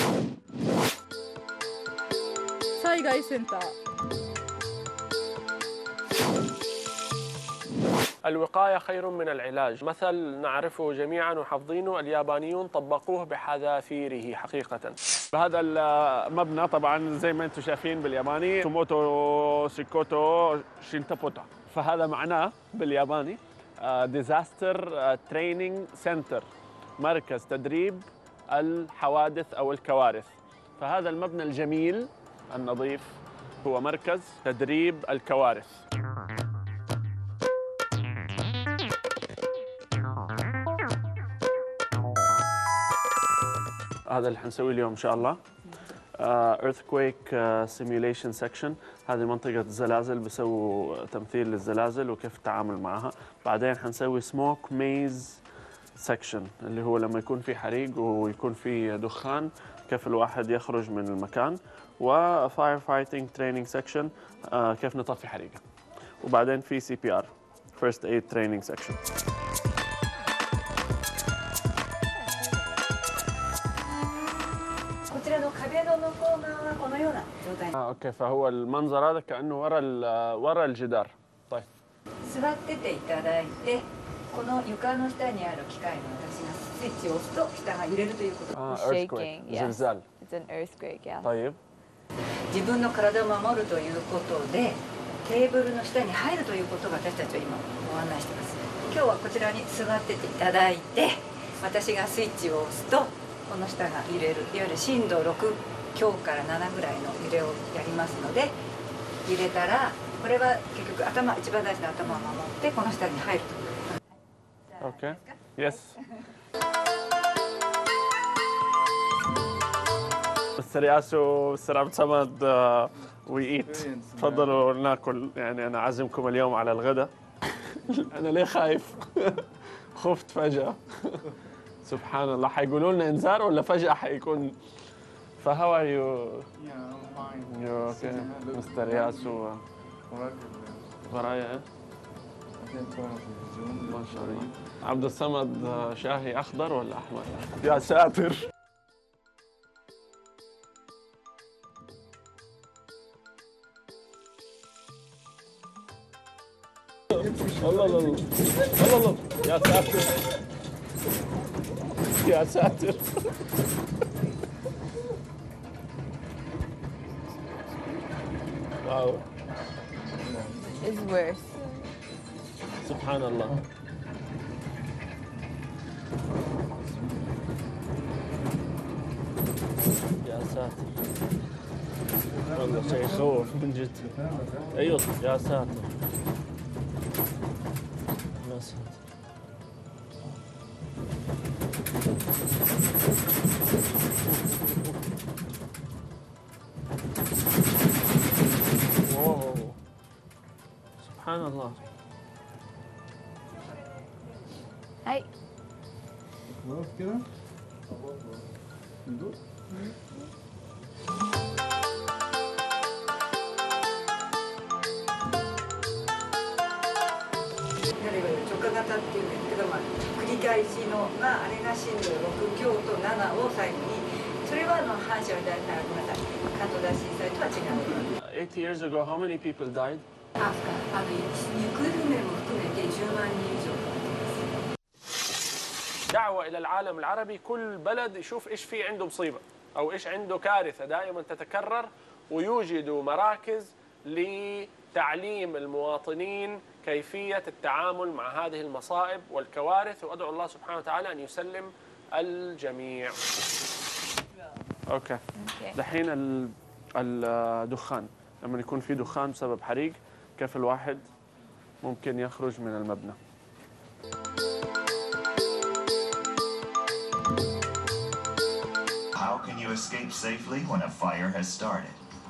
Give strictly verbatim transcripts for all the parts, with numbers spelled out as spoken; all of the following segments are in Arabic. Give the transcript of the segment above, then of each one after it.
災害センター الوقاية خير من العلاج، مثل نعرفه جميعا وحافظينه، اليابانيون طبقوه بحذافيره حقيقة. هذا المبنى طبعا زي ما انتم شايفين بالياباني توموتو سيكوتو شينتابوتا، فهذا معناه بالياباني ديزاستر تريننج سنتر، مركز تدريب الحوادث أو الكوارث. فهذا المبنى الجميل النظيف هو مركز تدريب الكوارث. هذا اللي حنسويه اليوم إن شاء الله. uh, earthquake uh, simulation section. هذه منطقة الزلازل، بيسووا تمثيل للزلازل وكيف التعامل معها. بعدين حنسوي smoke maze section اللي هو لما يكون في حريق ويكون في دخان كيف الواحد يخرج من المكان. و fire fighting training section uh, كيف نطفي حريقة. وبعدين في سي بي آر first aid training section. آه، اوكي، فهو المنظر هذا كأنه ورا ورا الجدار. طيب. 座ってていただいて、この床の下にある機械の私がスイッチを押すと下が揺れるということ。 آه earthquake. زلزال. It's an earthquake, yeah. طيب. 自分の体を守るということで、テーブルの下に入るということが私たちは今ご案内しています。今日はこちらに座ってていただいて、私がスイッチを押すとこの下が揺れる、いわゆる震度ろく強からななぐらいの揺れをやりますので、揺れたらこれは結局頭一番大事な頭を守ってこの下に入ると。 Okay. Yes. مستر ياسو، مستر عبد الصمد، وييت. تفضلوا ناكل، يعني انا عازمكم اليوم على الغداء. انا ليه خايف؟ خفت فجأة. سبحان الله، حيقولوا لنا انذار ولا فجأة حيكون؟ فهاو ار يو؟ Yeah, I'm fine. يو اوكي. مستر ياسو ورايا ما شاء الله. عبد الصمد شاهي اخضر ولا احمر؟ يا ساتر. الله الله الله الله، يا ساتر يا ساتر. واو. It's worse. سبحان الله. يا ساتر، والله شيء يخوف من جد. ايوه يا ساتر يا ساتر. واو سبحان الله. هاي خلاص كده؟ ندوق؟ 直下型っていうんですけど、まあ、繰り返しの、まあ、あれが震度ろく強とななを最後に、それはあの阪神・淡路大ごめんなさい、関東大震災とは違う。 Eight years ago, how many people died? あ、あの行方不明も含めてじゅうまんにん以上。 دعوة إلى العالم العربي، كل بلد يشوف إيش في عنده مصيبة أو إيش عنده كارثة دائما تتكرر، ويوجدوا مراكز لتعليم المواطنين كيفية التعامل مع هذه المصائب والكوارث، وأدعو الله سبحانه وتعالى أن يسلم الجميع. اوكي. دحين الدخان، لما يكون في دخان بسبب حريق كيف الواحد ممكن يخرج من المبنى؟ How can you escape safely when a fire has started?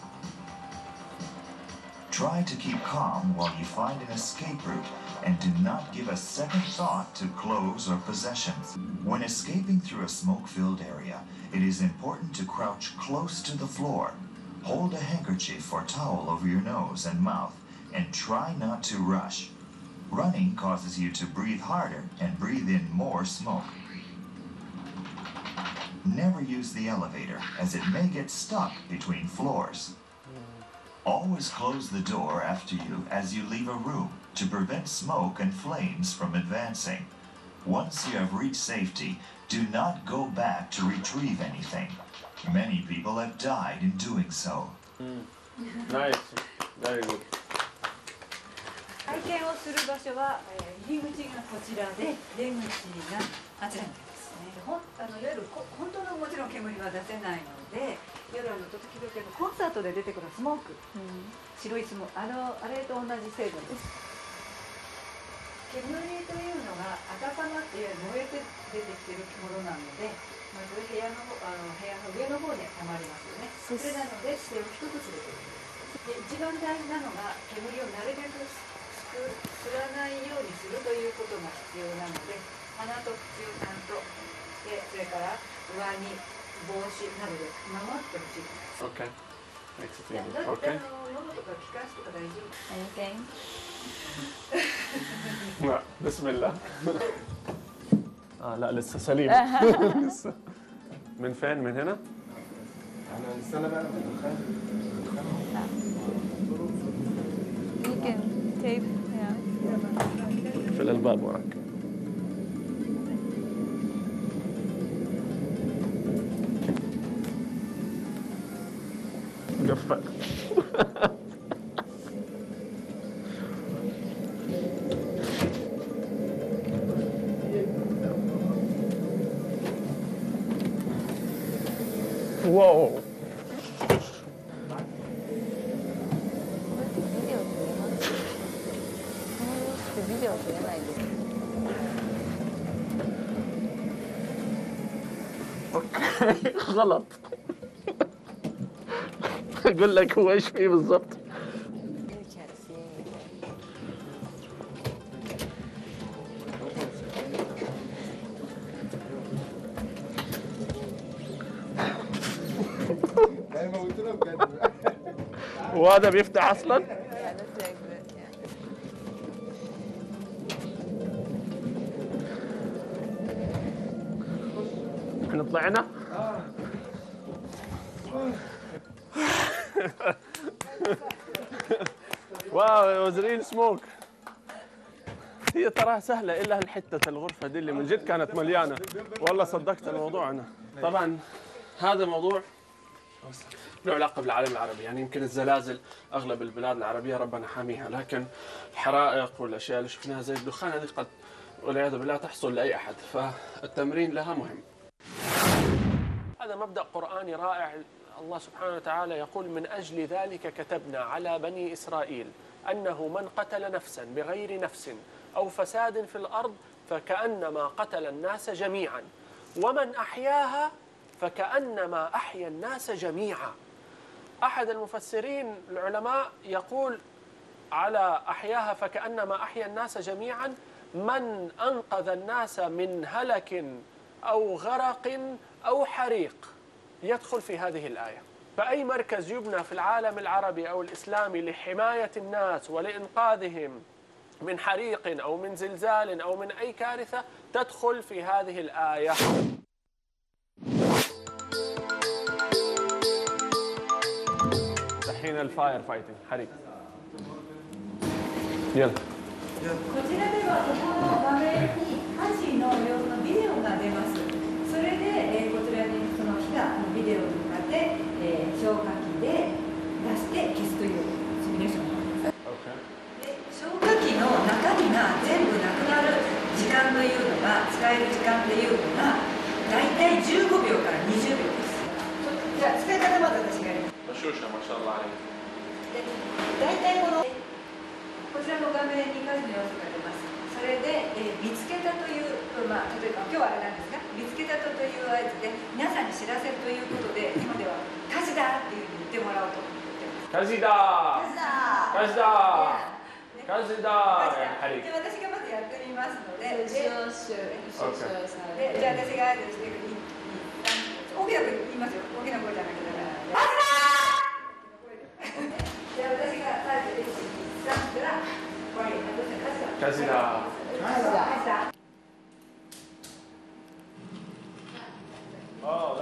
Try to keep calm while you find an escape route and do not give a second thought to clothes or possessions. When escaping through a smoke-filled area, it is important to crouch close to the floor. Hold a handkerchief or towel over your nose and mouth and try not to rush. Running causes you to breathe harder and breathe in more smoke. never use the elevator as it may get stuck between floors. Always close the door after you as you leave a room to prevent smoke and flames from advancing. Once you have reached safety, do not go back to retrieve anything. Many people have died in doing so. Nice. Very good. 体験をする場所は、えー、入り口がこちらで出口があちらになりますね。ほんあのいわゆるこ本当のもちろん煙は出せないので、夜あの時々コンサートで出てくるスモーク、うん、白いスモークあのあれと同じ成分です。煙というのが温まって燃えて出てきているものなので、まず部屋のあの部屋の上の方にたまりますよね。それなので姿勢を一つずつ出てくる。で一番大事なのが煙をなるべく吸わないようにするということが必要なので、鼻と口をちゃんとで、それから上に帽子などで守ってほしいと思います。 Okay. Makes it いや easy. だって Okay. あの喉とか気管支とか大丈夫。 Anything? لا بسم الله. اه لا لسه سليم. لسه. من فين؟ من هنا؟ انا السنه بقى بالدخان You can tape, yeah. في الباب وراك. قفل. واو. اوكي غلط. اقول لك هو ايش فيه بالضبط. دايما قلت له بجد. وهذا بيفتح اصلا؟ Yeah, that's very good, yeah. احنا طلعنا؟ واو it was real smoke. هي تراها سهلة إلا هالحتة الغرفة دي اللي من جد كانت مليانة. والله صدقت الموضوع أنا. طبعا هذا موضوع له علاقة بالعالم العربي، يعني يمكن الزلازل أغلب البلاد العربية ربنا حاميها، لكن الحرائق والأشياء اللي شفناها زي الدخان هذه قد والعياذ بالله تحصل لأي أحد، فالتمرين لها مهم. هذا مبدأ قرآني رائع. الله سبحانه وتعالى يقول: من أجل ذلك كتبنا على بني إسرائيل أنه من قتل نفسا بغير نفس أو فساد في الأرض فكأنما قتل الناس جميعا ومن أحياها فكأنما أحيا الناس جميعا. أحد المفسرين العلماء يقول على أحياها فكأنما أحيا الناس جميعا من أنقذ الناس من هلك أو غرق أو حريق يدخل في هذه الآية. فأي مركز يبنى في العالم العربي أو الإسلامي لحماية الناس ولإنقاذهم من حريق أو من زلزال أو من أي كارثة تدخل في هذه الآية. دحين الفاير فايتنج حريق. يلا. こちらではここの画面に火事の様子のビデオが出ます。それで、えー、こちらにその火がビデオに向かって、えー、消火器で出して消すというシミュレーションなんです。で消火器の中身が全部なくなる時間というのが使える時間というのがだいたいじゅうごびょうからにじゅうびょうです。じゃあ使い方まず私がやります。 بشوشة ما شاء الله عليك. でだいたいこのこちらの画面に火事の様子が出ます。それで、えー、見つけたという、まあ、例えば今日はあれなんですが、見つけたという合図で皆さんに知らせるということで、今では火事だっていうふうに言ってもらおうと思ってます。 火事だ火事だ火事だ火事だで、私がまずやってみますので、で、 少々、少々さでじゃあ私が合図していく。大きな声で言いますよ。大きな声じゃなくてだから。火事だじゃあ私が合図でいち、に、さんからこれ、火事だ。 火事だ。 火事だ。 Oh,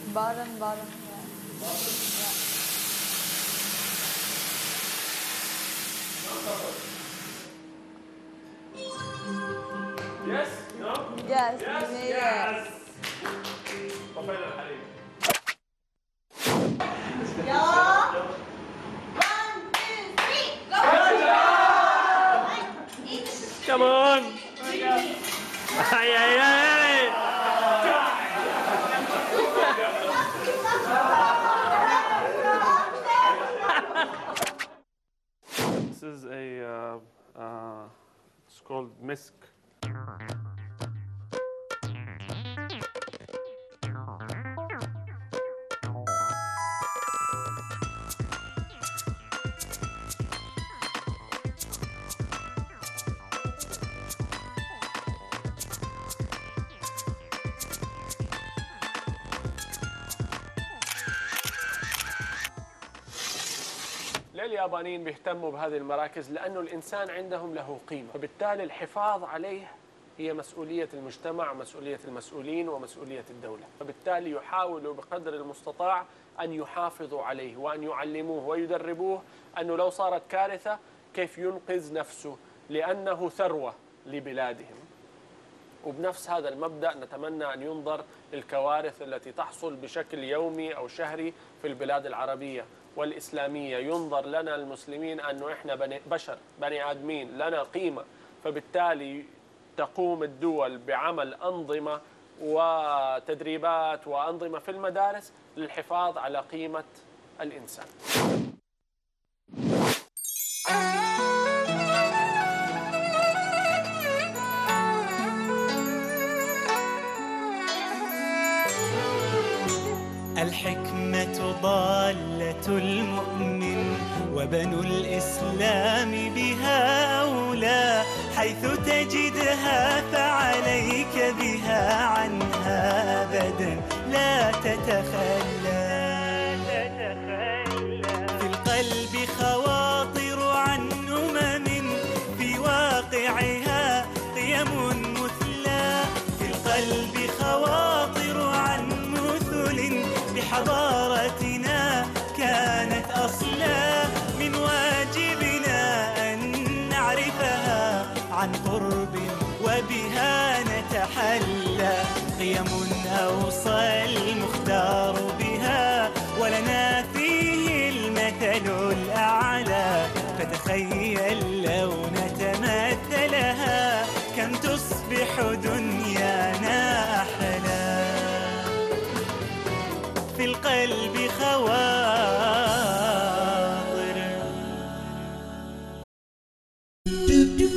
Bottom, bottom. Yeah. Yeah. Yes? No? Yes, Yes? you made Yes! it. طفينا الحليب. Come on! Ay, ay, ay! This is a, uh, uh, it's called misk. ليه اليابانيين بيهتموا بهذه المراكز؟ لأنه الإنسان عندهم له قيمة، فبالتالي الحفاظ عليه هي مسؤولية المجتمع، مسؤولية المسؤولين، ومسؤولية الدولة، فبالتالي يحاولوا بقدر المستطاع أن يحافظوا عليه وأن يعلموه ويدربوه أنه لو صارت كارثة كيف ينقذ نفسه، لأنه ثروة لبلادهم. وبنفس هذا المبدأ نتمنى أن ينظر للكوارث التي تحصل بشكل يومي أو شهري في البلاد العربية والإسلامية. ينظر لنا المسلمين أنه إحنا بني بشر، بني آدمين، لنا قيمة، فبالتالي تقوم الدول بعمل أنظمة وتدريبات وأنظمة في المدارس للحفاظ على قيمة الإنسان. الحكمة ضالة المؤمن وبنو الإسلام بها أولى، حيث تجدها فعليك بها عنها أبدا لا تتخلى. في القلب خواطر عن أمم في واقعها قيم مثلى، في القلب خواطر عن بحضارتنا كانت أصلا، من واجبنا أن نعرفها عن قرب وبها نتحلى. قيم أوصى المختار بها ولنا فيه المثل الأعلى، فتخيل لو نتمثلها كم تصبح دنيانا أحلى. في القلب خواطر